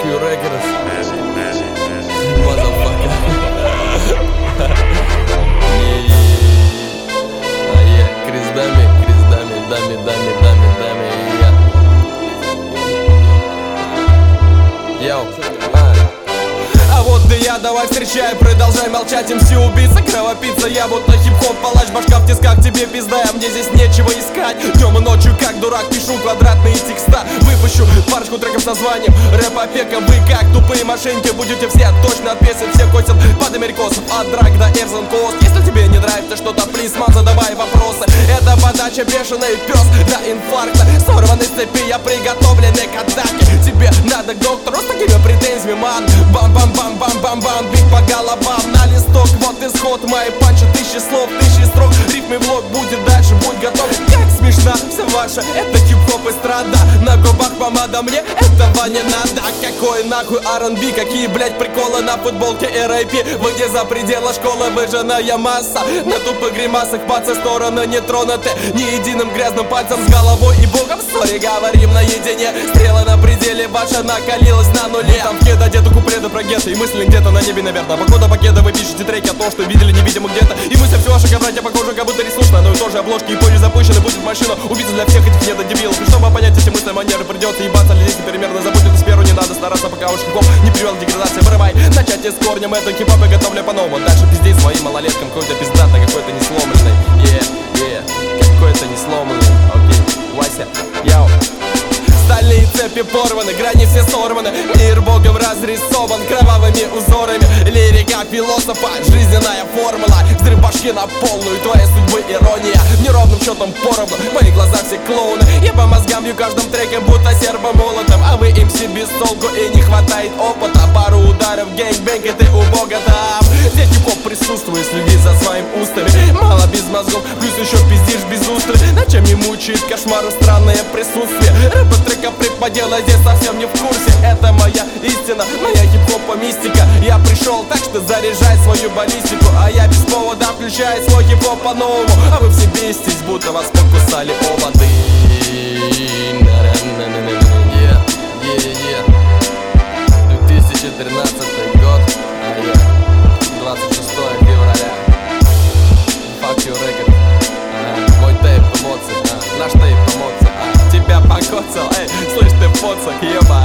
you records. Motherfucker. Крис Дами, Йоу. А вот и я, давай встречай, продолжай молчать, МС убийца, кровопийца. Я будто хип-хоп палач, башка в тисках, тебе пизда, а мне здесь нечего искать. Днем и ночью, как дурак, пишу квадратные текста. Выпущу парочку треков с названием рэп-опека. Вы как тупые мошенники, будете все точно отписаны. Все косят под америкосов, от драк до Эрзен Кост. Если тебе не нравится что-то, плиз, ман, задавай вопросы. Это подача бешеный пес до инфаркта. Сорваны с цепи, я приготовленный к атаке. Тебе надо к доктору с такими претензиями, ман. Бам-бам-бам-бам-бам-бам, бит по головам. На листок, вот исход, мои панчи, тысячи слов, тысячи строк. Рифмы в лог будет дальше, будь готов. Как смешна вся ваша, это хип-хоп эстрада. На губах помада, мне этого не надо. Какой нахуй R&B, какие, блять, приколы на футболке R.I.P. Вы где за пределы школы, выжженная масса. На тупых гримасах пацы стороны не тронуты ни единым грязным пальцем с головой и богом. Сори, говорим наедине. Стрела на пределе, ваша накалилась на нуле. Там в кеда где-то куплеты про гетто и мысли где-то на небе, наверное. Походу покеда вы пишете треки о том, что видели невидимо где-то. И мысли все ваши братья похожи, как будто ресурсно. Но и тоже обложки и позже запущены. Будет машина убийца для всех этих недодебилов. И чтобы понять эти мысли, манеры, придется ебаться. Лезть примерно забудет и сперу не надо стараться, пока уж хип-хоп не привел к деградации. Вырывай, начать с корнем, это хип-хоп и готовлю по-новому. Дальше пиздей своим малолеткам, какой-то пиздатый, какой-то не сломленный. Какой-то не сломанный. Окей, Вася, яу. Стальные цепи порваны, грани все сорваны. Мир богом разрисован кровавыми узорами. Лирика философа, жизненная формула. Взрыв башки на полную, твоей судьбы ирония. Неровным счетом поровну, в моих глазах все клоуны. Я по мозгам бью каждым треком, будто сербомолотом. А вы им себе толку и не хватает опыта. Пару ударов, гэнг-бэнг, и ты у бога там. Здесь хип-хоп присутствует, следи за своим устами. Мало без мозгов, плюс еще пиздишь без устры. Ночами мучает кошмару странное присутствие. Рэп-трека преподела, здесь совсем не в курсе. Это моя истина, моя хип-хопа мистика. Я пришел, так что заряжай свою баллистику. А я без повода включаю свой хип-хоп по-новому. А вы все беситесь, будто вас покусали оводы. 2013 год, 26 февраля. Fuck you record. Мой тейп эмоций, наш тейп эмоций. Тебя покоцал, эй, слышь ты поцак, ебать.